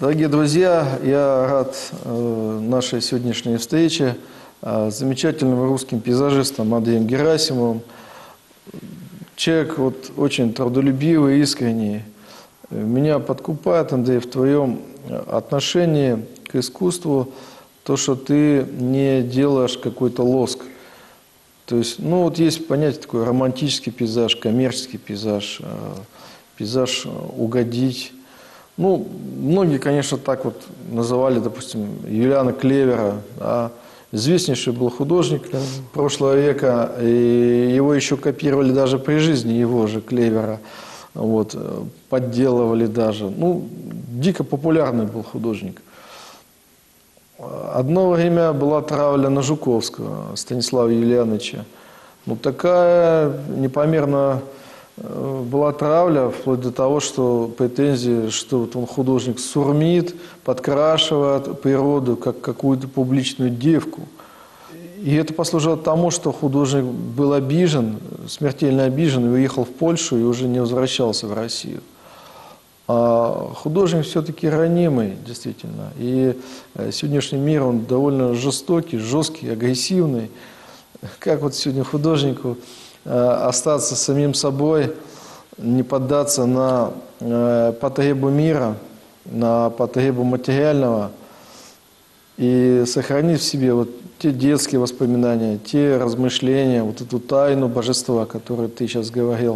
Дорогие друзья, я рад нашей сегодняшней встрече с замечательным русским пейзажистом Андреем Герасимовым. Человек очень трудолюбивый, искренний. Меня подкупает, Андрей, в твоем отношении к искусству то, что ты не делаешь какой-то лоск. То есть, есть понятие такое романтический пейзаж, коммерческий пейзаж, пейзаж угодить. Многие, конечно, так называли, допустим, Юлиана Клевера. Да? Известнейший был художник прошлого века, и его еще копировали даже при жизни его же, Клевера. Подделывали даже. Дико популярный был художник. Одно время была травля на Жуковского, Станислава Юлиановича. Такая непомерно была травля, вплоть до того, что претензии, что он художник сурмит, подкрашивает природу, как какую-то публичную девку. И это послужило тому, что художник был обижен, смертельно обижен, и уехал в Польшу, и уже не возвращался в Россию. А художник все-таки ранимый, действительно. И сегодняшний мир, он довольно жестокий, жесткий, агрессивный. Как сегодня художнику остаться самим собой, не поддаться на потребу мира, на потребу материального и сохранить в себе те детские воспоминания, те размышления, эту тайну божества, о которой ты сейчас говорил.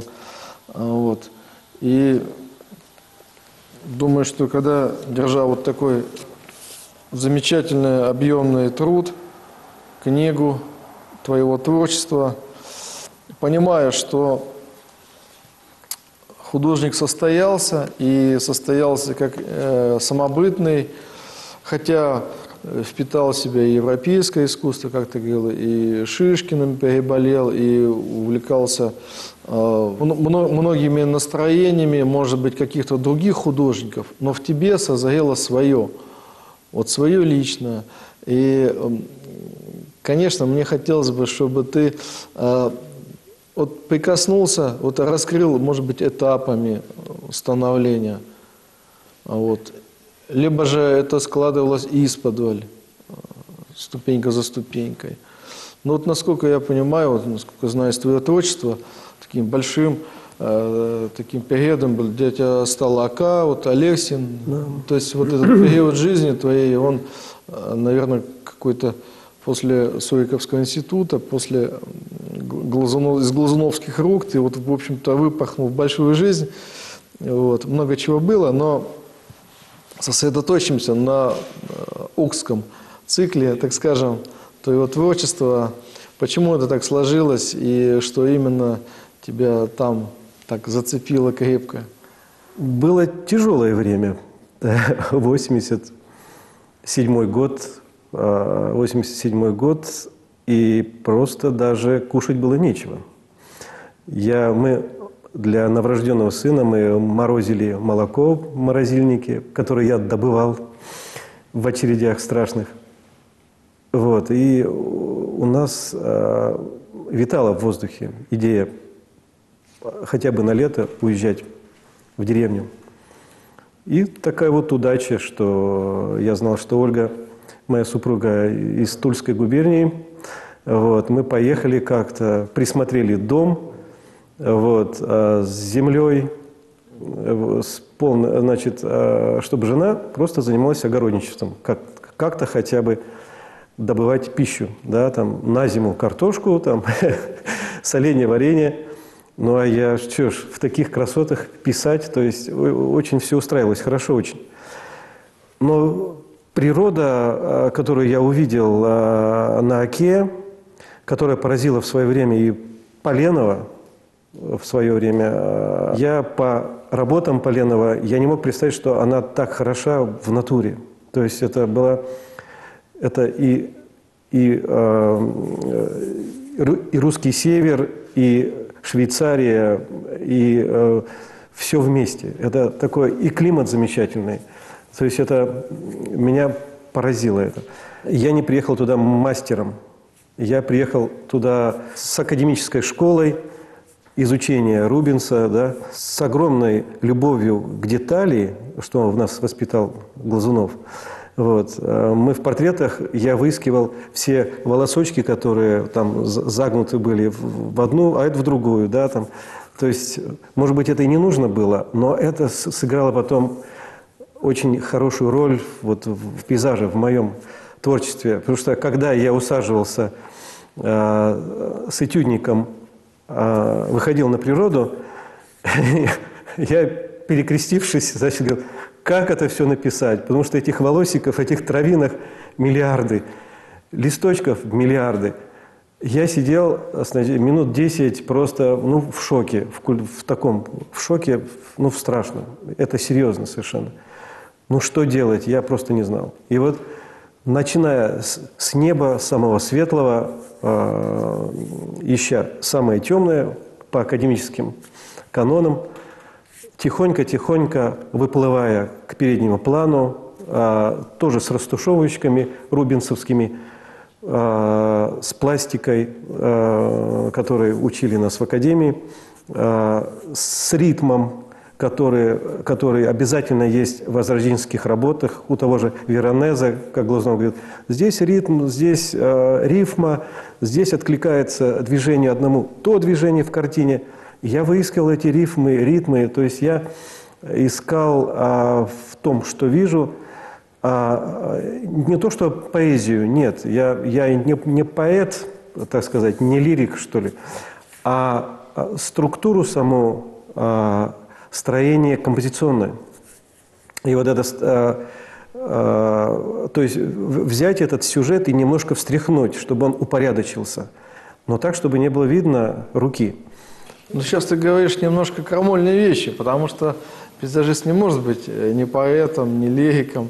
И думаю, что когда, держа такой замечательный объемный труд, книгу твоего творчества, понимая, что художник состоялся, и состоялся как самобытный, хотя впитал в себя и европейское искусство, как ты говорил, и Шишкиным переболел, и увлекался многими настроениями, может быть, каких-то других художников, но в тебе созрело свое, свое личное. И, конечно, мне хотелось бы, чтобы ты прикоснулся, раскрыл, может быть, этапами становления. Либо же это складывалось исподволь, ступенька за ступенькой. Но насколько я понимаю, насколько знаю из твоего творчества, таким большим таким периодом был, где у тебя стал Ака, Алексин. Да. То есть этот период жизни твоей, он, наверное, какой-то после Суриковского института, после из глазуновских рук, ты в общем-то выпахнул в большую жизнь. Много чего было, но сосредоточимся на укском цикле, так скажем, твоего творчества. Почему это так сложилось и что именно тебя там так зацепило крепко? Было тяжелое время. 87-й год, и просто даже кушать было нечего. Мы для новорожденного сына мы морозили молоко в морозильнике, которое я добывал в очередях страшных. И у нас витала в воздухе идея хотя бы на лето уезжать в деревню. И такая удача, что я знал, что Ольга, моя супруга, из Тульской губернии. Мы поехали как-то, присмотрели дом, с землей, чтобы жена просто занималась огородничеством, как-то хотя бы добывать пищу, да, на зиму картошку, соленье, варенье. А я в таких красотах писать, то есть очень все устраивалось, хорошо очень. Но природа, которую я увидел на Оке, которая поразила в свое время и Поленова, в свое время. Я по работам Поленова, я не мог представить, что она так хороша в натуре. То есть это и русский север, и Швейцария, и все вместе. Это такой и климат замечательный. То есть меня поразило это. Я не приехал туда мастером. Я приехал туда с академической школой, изучения Рубенса, да, с огромной любовью к детали, что в нас воспитал Глазунов. Вот. Мы в портретах, я выискивал все волосочки, которые там загнуты были в одну, а это в другую. Да, там. То есть, может быть, это и не нужно было, но это сыграло потом очень хорошую роль вот в пейзаже, в моем творчестве. Потому что когда я усаживался с этюдником, выходил на природу, я, перекрестившись, значит, говорил, как это все написать? Потому что этих волосиков, этих травинок миллиарды, листочков миллиарды. Я сидел минут 10 просто в шоке, в шоке, в страшном. Это серьезно совершенно. Что делать, я просто не знал. И вот, начиная с неба, самого светлого, ища самое темное по академическим канонам, тихонько-тихонько выплывая к переднему плану, тоже с растушевочками рубенсовскими, с пластикой, которые учили нас в академии, с ритмом, который обязательно есть в возрожденских работах, у того же Веронезе, как Глазунов говорит, здесь ритм, здесь рифма, здесь откликается движение одному, то движение в картине. Я выискал эти ритмы, то есть я искал в том, что вижу, не то что поэзию, нет, я не поэт, так сказать, не лирик, что ли, а структуру саму, строение композиционное. И вот это, то есть взять этот сюжет и немножко встряхнуть, чтобы он упорядочился, но так, чтобы не было видно руки. Сейчас ты говоришь немножко крамольные вещи, потому что пейзажист не может быть ни поэтом, ни лириком,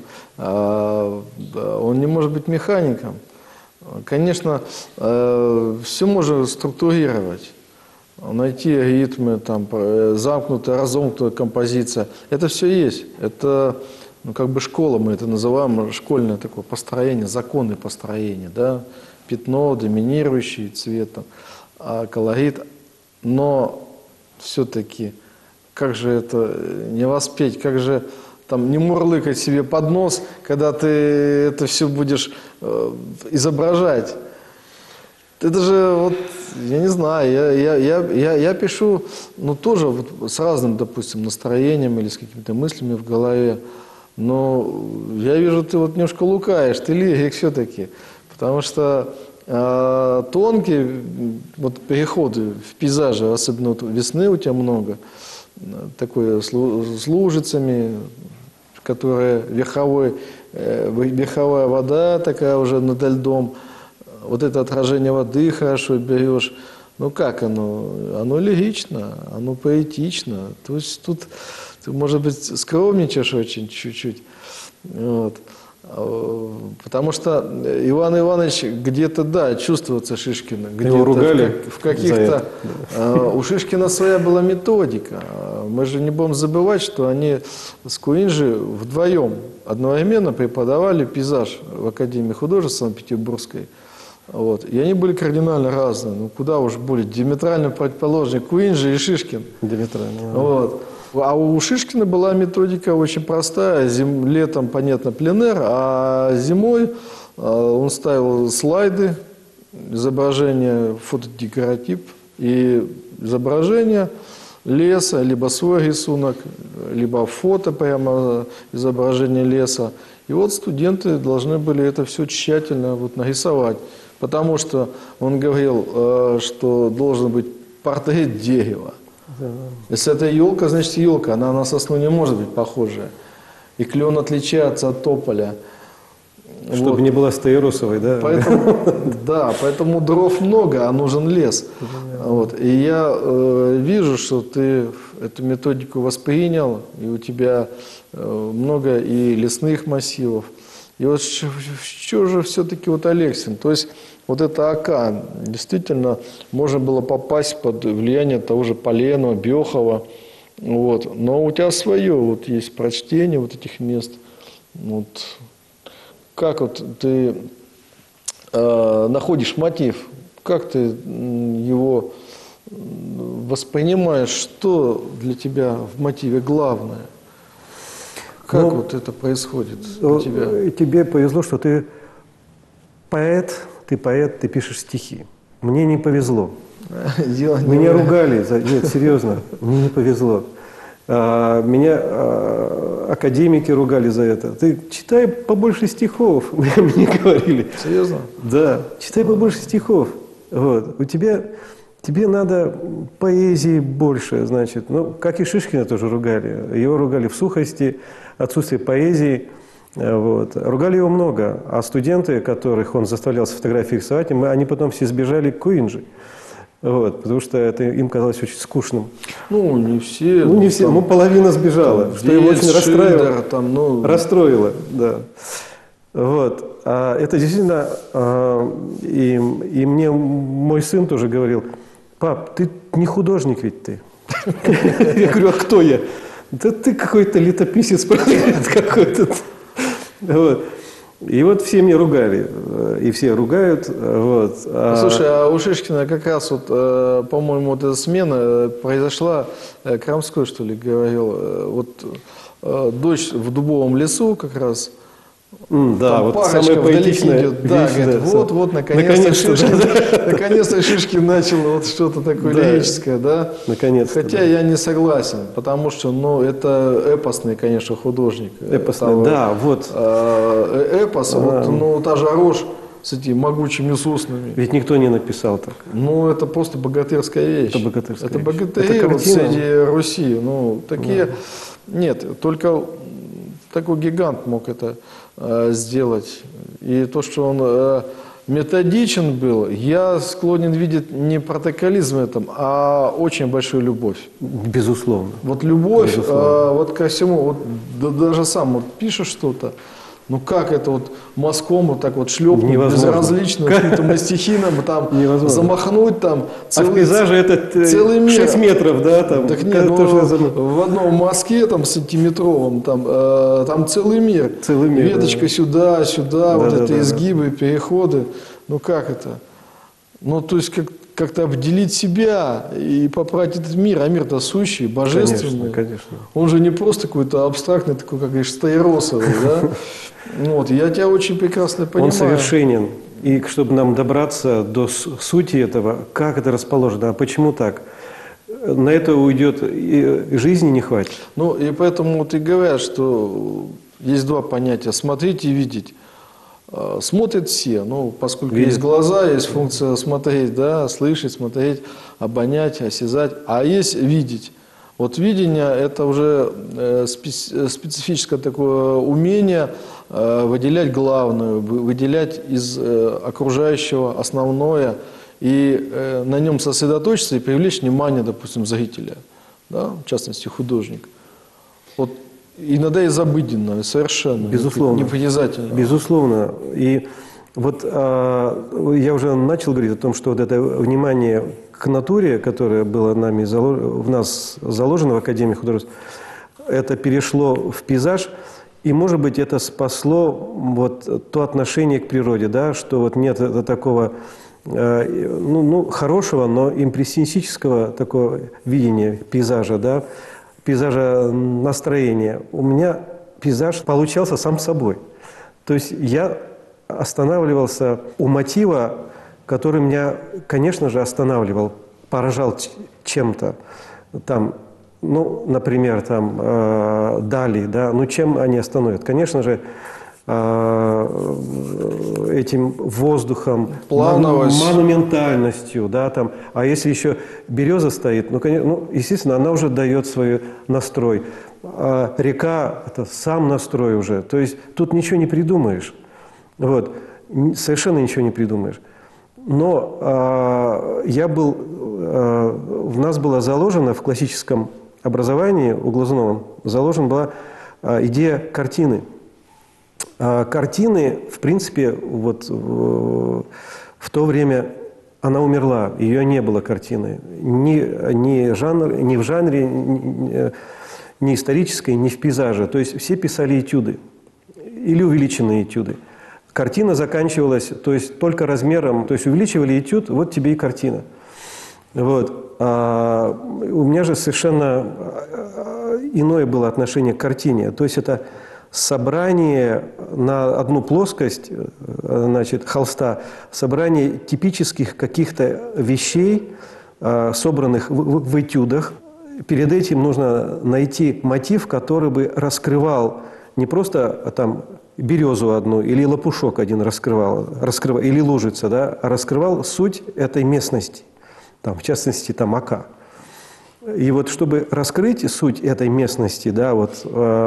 он не может быть механиком. Конечно, все можно структурировать, найти ритмы, там, замкнутая, разомкнутая композиция. Это все есть. Это как бы школа, мы это называем, школьное такое построение, законы построения. Да? Пятно, доминирующий цвет, там, колорит. Но все-таки, как же это не воспеть, как же там не мурлыкать себе под нос, когда ты это все будешь изображать. Это же, вот, я не знаю, я пишу, тоже вот с разным, допустим, настроением или с какими-то мыслями в голове, но я вижу, ты вот немножко лукаешь, ты лирик все-таки, потому что тонкие вот переходы в пейзаже, особенно вот весны у тебя много, такое с лужицами, которая верховая вода такая уже над льдом, вот это отражение воды хорошо берешь. Как оно? Оно лирично, оно поэтично. То есть тут ты, может быть, скромничаешь очень чуть-чуть. Вот. Потому что Иван Иванович где-то, да, чувствуется Шишкина. Где-то его ругали в каких-то... У Шишкина своя была методика. Мы же не будем забывать, что они с Куинджи вдвоем одновременно преподавали пейзаж в Академии художеств Санкт-Петербургской. Вот. И они были кардинально разные. Куда уж более диаметрально противоположные Куинджи и Шишкин. Диаметрально. Вот. А у Шишкина была методика очень простая. Летом, понятно, пленэр, а зимой он ставил слайды, изображение, фотодекоратив и изображение леса, либо свой рисунок, либо фото, прямо изображение леса. И вот студенты должны были это все тщательно нарисовать. Потому что он говорил, что должен быть портрет дерева. Если это елка, значит елка, она на сосну не может быть похожая. И клен отличается от тополя. Чтобы не было стаиросовой, да? Поэтому дров много, а нужен лес. Вот. И я вижу, что ты эту методику воспринял, и у тебя много и лесных массивов. И вот что же все-таки Алексин? То есть вот это Ака, действительно, можно было попасть под влияние того же Поленова, Бехова. Вот. Но у тебя свое, есть прочтение этих мест. Как ты находишь мотив? Как ты его воспринимаешь, что для тебя в мотиве главное? Как вот это происходит для тебя? Тебе повезло, что ты поэт, ты пишешь стихи. Мне не повезло. Меня ругали Нет, серьезно, мне не повезло. Меня академики ругали за это. Ты читай побольше стихов, мне говорили. Серьезно? Да, читай побольше стихов. Вот. Тебе надо поэзии больше, значит. Ну, как и Шишкина тоже ругали. Его ругали в сухости, отсутствие поэзии. Вот. Ругали его много. А студенты, которых он заставлял с фотографией рисовать, они потом все сбежали к Куинджи. Вот, потому что это им казалось очень скучным. Ну, не все. Ну, не все, там, половина сбежала, что его очень расстраивало. Там, расстроило, да. Вот. А это действительно, и мне мой сын тоже говорил: пап, ты не художник ведь ты. Я говорю, а кто я? Да ты какой-то летописец какой-то. И вот все мне ругали, и все ругают. Вот. Слушай, а у Шишкина как раз вот, по-моему, вот эта смена произошла, Крамской, что ли, говорил, вот дочь в дубовом лесу как раз. Да, вот самое поэтичное. Да, говорит, вот, наконец-то Шишкин начал вот что-то такое лирическое, да? Наконец-то. Хотя я не согласен, потому что, ну, это эпосный, конечно, художник. Эпосный, да, вот. Эпос, вот, ну, та же Рожь с этими могучими суснами. Ведь никто не написал так. Ну, это просто богатырская вещь. Это богатырская вещь. Это богатыри вот среди Руси. Ну, такие... Нет, только такой гигант мог это сделать. И то, что он методичен был, я склонен видеть не протоколизм в этом, а очень большую любовь. Безусловно. Вот любовь вот ко всему. Вот, даже сам вот пишешь что-то, ну как это вот мазком вот так вот шлепнуть, безразлично, каким-то мастихином там замахнуть там. Целый, а в пейзаже это целый мир. 6 метров, да? Там, так нет, в одном мазке там сантиметровом, там целый мир. Целый мир. Веточка сюда, вот это изгибы, переходы. Ну как это? Ну то есть как-то обделить себя и попрать этот мир, а мир-то сущий, божественный. Конечно. Он же не просто какой-то абстрактный, такой, как говоришь, стаиросовый, да? Вот, я тебя очень прекрасно понимаю. Он совершенен. И чтобы нам добраться до сути этого, как это расположено, а почему так, на это уйдет и жизни не хватит. Ну, и поэтому вот и говорят, что есть два понятия – смотреть и видеть. Смотрят все, ну, поскольку есть глаза, есть функция смотреть, да, слышать, смотреть, обонять, осязать, а есть видеть. Вот видение – это уже специфическое такое умение выделять главное, выделять из окружающего основное и на нем сосредоточиться и привлечь внимание, допустим, зрителя, да, в частности, художник. Вот иногда из обыденного, совершенно. Безусловно. Непритязательно. Безусловно. И вот я уже начал говорить о том, что вот это внимание к натуре, которое было в нас заложено в Академии художеств, это перешло в пейзаж, и, может быть, это спасло вот то отношение к природе, да, что вот нет такого хорошего, но импрессионистического такого видения пейзажа, да, пейзажа настроения. У меня пейзаж получался сам собой. То есть я останавливался у мотива, который меня, конечно же, останавливал, поражал чем-то. Там, ну, например, там Дали, да, ну чем они остановят? Конечно же, этим воздухом, монументальностью, да, там. А если еще береза стоит, ну, конечно, ну, естественно, она уже дает свой настрой. А река – это сам настрой уже. То есть тут ничего не придумаешь. Вот. Совершенно ничего не придумаешь. Но в нас было заложено в классическом образовании, у Глазунова, заложена была идея картины. Картины, в принципе, вот в то время она умерла, ее не было картины. Ни в жанре, ни исторической, ни в пейзаже. То есть все писали этюды или увеличенные этюды. Картина заканчивалась, то есть только размером, то есть увеличивали этюд, вот тебе и картина. Вот. А у меня же совершенно иное было отношение к картине. То есть это собрание на одну плоскость, значит, холста, собрание типических каких-то вещей, собранных в этюдах. Перед этим нужно найти мотив, который бы раскрывал не просто там березу одну или лопушок один раскрывал, или лужица, да, а раскрывал суть этой местности, там, в частности, там, Ока. И вот чтобы раскрыть суть этой местности, да, вот,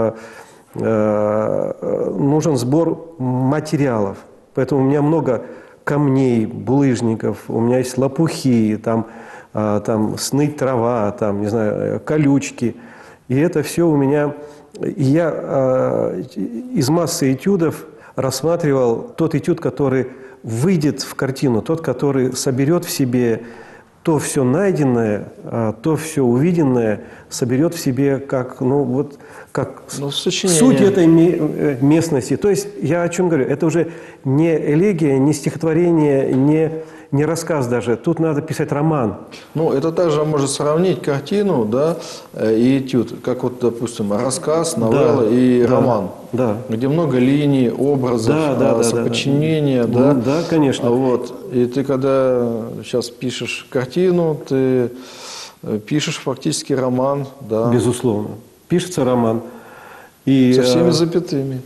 нужен сбор материалов. Поэтому у меня много камней, булыжников, у меня есть лопухи, там сныть трава, там, не знаю, колючки. И это все у меня... Я из массы этюдов рассматривал тот этюд, который выйдет в картину, тот, который соберет в себе то все найденное, то все увиденное, соберет в себе как, ну, вот, как суть этой местности. То есть я о чем говорю? Это уже не элегия, не стихотворение, не рассказ даже. Тут надо писать роман. Ну, это также можно сравнить картину, да, и этюд, как вот, допустим, рассказ, новелла и роман, где много линий, образов, соподчинения, да. Да, конечно. Вот. И ты, когда сейчас пишешь картину, ты пишешь фактически роман, да. Безусловно. Пишется роман. И, со всеми запятыми.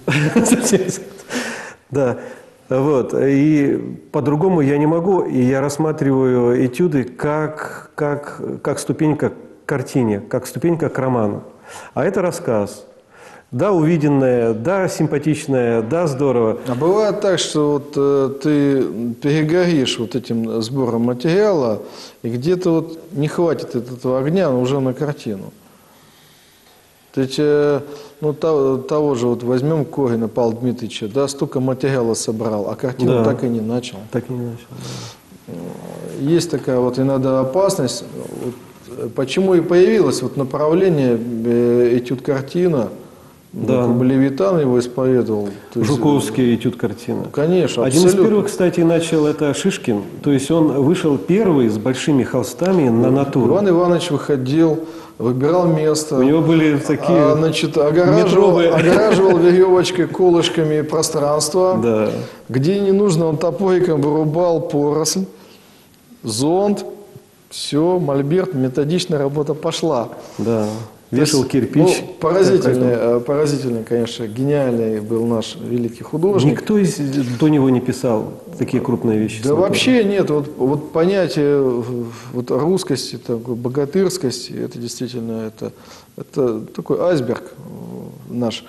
Да. Вот. И по-другому я не могу. И я рассматриваю этюды как ступенька к картине, как ступенька к роману. А это рассказ. Да, увиденное, да, симпатичное, да, здорово. А бывает так, что вот ты перегоришь вот этим сбором материала, и где-то вот не хватит этого огня уже на картину. То есть, ну, того же, вот возьмем Корина Павла Дмитриевича, да, столько материала собрал, а картину так и не начал. Так и не начал, да. Есть такая вот иногда опасность, вот, почему и появилось вот направление этюд-картина. Да. Левитан его исповедовал. Жуковский этюд-картина. Конечно, Один абсолютно. из первых, кстати, начал это Шишкин. То есть он вышел первый с большими холстами на натуру. Иван Иванович выходил, выбирал место. У него были такие значит, огораживал веревочкой, колышками пространство. Да. Где не нужно, он топориком вырубал поросль, зонт. Все, мольберт, методичная работа пошла. Да. Вешал кирпич. Ну, поразительный, конечно, гениальный был наш великий художник. Никто до него не писал такие крупные вещи. Да вообще нет. Вот понятие вот русскости, такой богатырскости, это действительно это такой айсберг наш.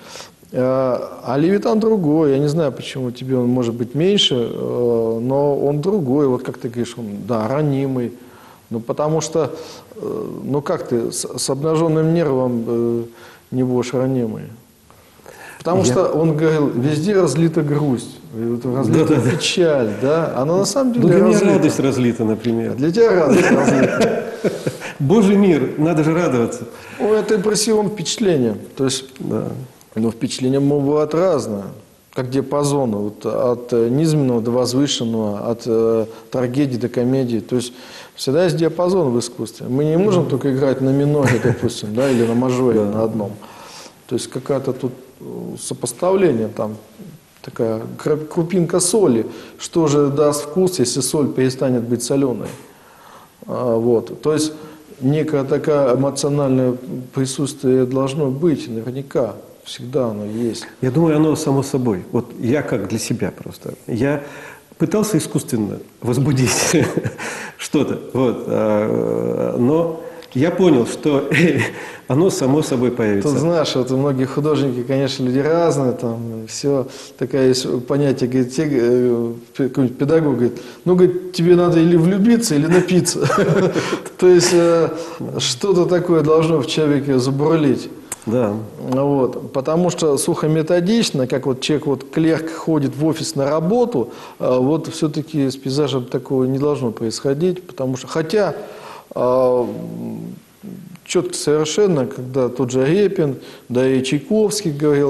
А Левитан другой. Я не знаю, почему тебе он может быть меньше, но он другой. Вот как ты говоришь, он, да, ранимый. Ну, потому что, ну, как ты с обнаженным нервом не будешь ранимый? Потому что он говорил, везде разлита грусть, разлита печаль, да? Она на самом деле для разлита. меня радость разлита, например. Для тебя радость разлита. Божий мир, надо же радоваться. Ну, это импрессивное впечатление. То есть, но впечатление бывает разное. Как диапазоны, вот от низменного до возвышенного, от трагедии до комедии. То есть всегда есть диапазон в искусстве. Мы не можем только играть на миноре, допустим, да, или на мажоре на одном. То есть какое-то тут сопоставление, там такая крупинка соли. Что же даст вкус, если соль перестанет быть соленой? Вот. То есть некое такое эмоциональное присутствие должно быть наверняка. Всегда оно есть. Я думаю, оно само собой. Вот я как для себя просто. Я пытался искусственно возбудить что-то, вот, но я понял, что оно само собой появится. Ты знаешь, вот многие художники, конечно, люди разные, там все, такое есть понятие, говорит, какой-нибудь педагог говорит, ну, говорит, тебе надо или влюбиться, или напиться. То есть что-то такое должно в человеке забурлить. Да. Вот, потому что сухометодично, как вот человек, вот клерк ходит в офис на работу, вот все-таки с пейзажем такого не должно происходить, потому что, хотя четко совершенно, когда тот же Репин, да и Чайковский говорил,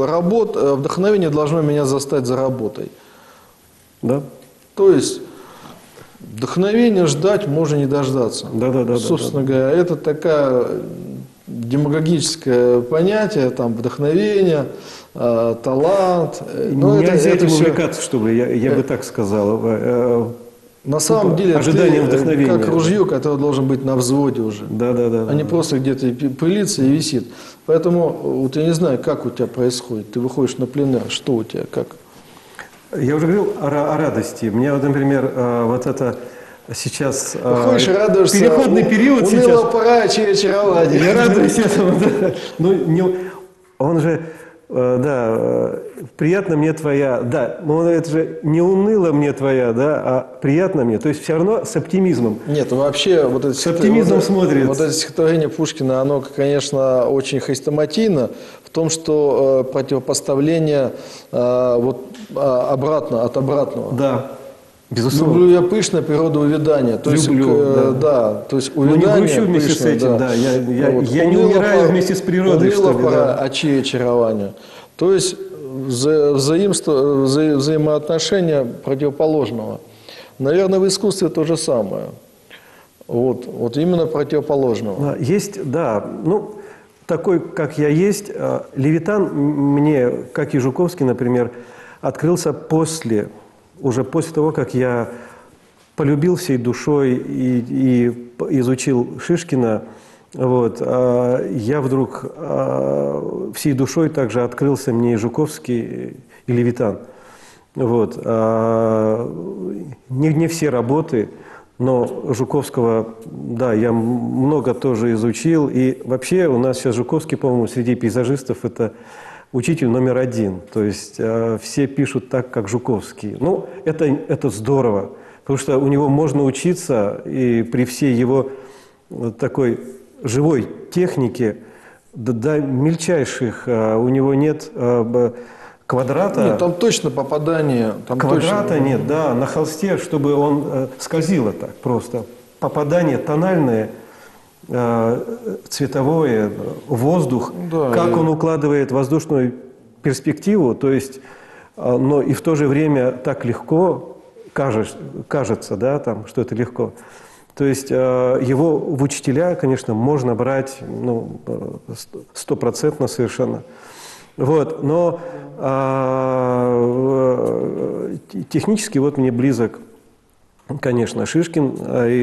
вдохновение должно меня застать за работой. Да. То есть Вдохновение ждать можно не дождаться. Да. Собственно говоря, это такая демагогическое понятие, там, вдохновение, талант. Но Нельзя этим всё- увлекаться, чтобы, я бы так сказал. На самом деле, ожидание ты вдохновения. как ружье, которое должен быть на взводе уже. Да. А не просто где-то пылится и висит. Поэтому, вот я не знаю, как у тебя происходит. Ты выходишь на пленэр, что у тебя, как? Я уже говорил о радости. Мне, вот, например, вот это сейчас Выходишь и радуешься. переходный период сейчас. Уныло пора, очарование. Я радуюсь этому, да. Ну, он же, приятно мне твоя, да, но это же не уныло мне твоя, да, а приятно мне. То есть все равно с оптимизмом. Нет, вообще вот это С оптимизмом смотрит. Вот это стихотворение Пушкина, оно, конечно, очень хрестоматийно в том, что противопоставление обратно от обратного. Да, безусловно. Люблю я пышно природоувядание. То есть, Люблю, да. То есть Но не увядание грущу вместе с пышное, этим, да. Я не Уныло умираю вместе с природой, уныло что ли, пора, да. очи очарования. То есть взаимоотношения противоположного. Наверное, в искусстве то же самое. Вот именно противоположного. Есть, да, ну, такой, как я есть. Левитан мне, как и Жуковский, например, открылся уже после того, как я полюбил всей душой и изучил Шишкина. Вот, я вдруг всей душой также открылся мне и Жуковский, и Левитан. Вот, не все работы, но Жуковского, да, я много тоже изучил. И вообще у нас сейчас Жуковский, по-моему, среди пейзажистов это учитель номер один. То есть все пишут так, как Жуковский. Ну, это здорово, потому что у него можно учиться, и при всей его такой живой технике до мельчайших у него нет квадрата. Нет, там точно попадание. Там Квадрата точно... нет, да, на холсте, чтобы он скользило так просто. Попадание тональное, цветовое, воздух, Да, как он укладывает воздушную перспективу, то есть, но и в то же время так легко кажется, да, там, что это легко. То есть его в учителя, конечно, можно брать, ну, 100% совершенно. Вот, но технически вот мне близок, конечно, Шишкин.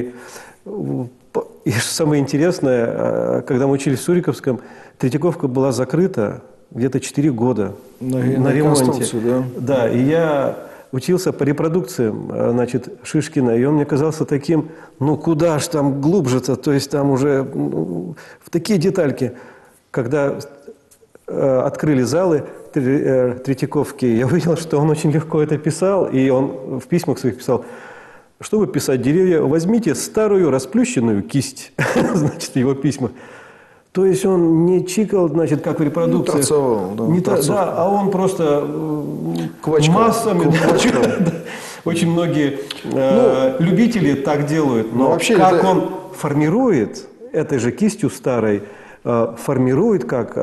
И самое интересное, когда мы учились в Суриковском, Третьяковка была закрыта где-то 4 года на ремонте. Да? Да, и я учился по репродукциям, значит, Шишкина, и он мне казался таким, ну куда ж там глубже-то, то есть там уже в такие детальки. Когда открыли залы Третьяковки, я увидел, что он очень легко это писал, и он в письмах своих писал: чтобы писать деревья, возьмите старую расплющенную кисть, значит, в его письмах. То есть он не чикал, значит, как в репродукции. Торцовал, да, Да, а он просто массами. Очень многие любители так делают. Но вообще как это... он формирует этой же кистью старой, формирует как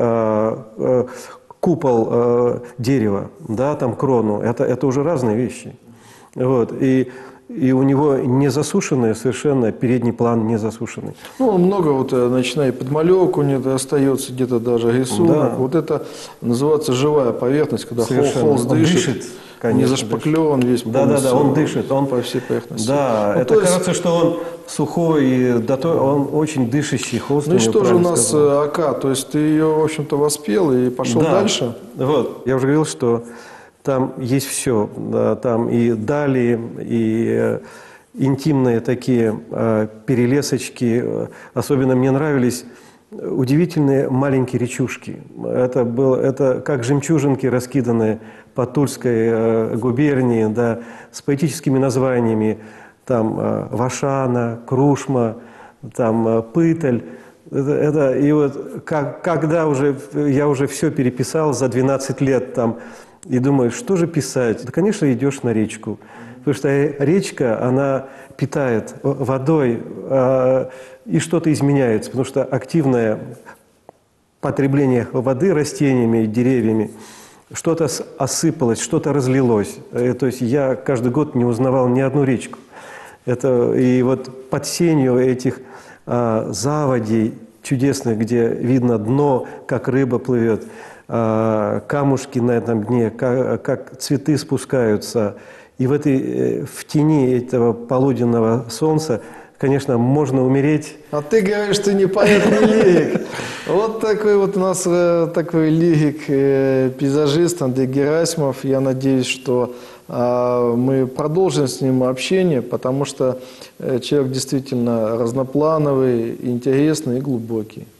купол дерева, да, там крону, это уже разные вещи. Вот. И у него не засушенный совершенно, передний план не засушенный. Ну, много вот, начиная подмалевку не остается, где-то даже рисунок. Да. Вот это называется живая поверхность, когда холст дышит, конечно, не зашпаклеван весь полностью. Да, он дышит. Он по всей поверхности. Да, ну, это кажется, что он сухой, и он очень дышащий холст. Ну и что же у нас АК? То есть ты ее, в общем-то, воспел и пошел дальше? Вот, я уже говорил, что там есть все, да, там и дали, и интимные такие перелесочки. Особенно мне нравились удивительные маленькие речушки. Это как жемчужинки, раскиданные по Тульской губернии, да, с поэтическими названиями. Там Вашана, Крушма, там Пыталь. И вот когда я уже все переписал за 12 лет там, и думаю, что же писать? Да, конечно, идешь на речку. Потому что речка, она питает водой, и что-то изменяется. Потому что активное потребление воды растениями и деревьями, что-то осыпалось, что-то разлилось. То есть я каждый год не узнавал ни одну речку. И вот под сенью этих заводей чудесных, где видно дно, как рыба плывет, камушки на этом дне, как цветы спускаются. И в тени этого полуденного солнца, конечно, можно умереть. А ты говоришь, ты не поэт, не лирик. Вот такой вот у нас такой лирик, пейзажист Андрей Герасимов. Я надеюсь, что мы продолжим с ним общение, потому что человек действительно разноплановый, интересный и глубокий.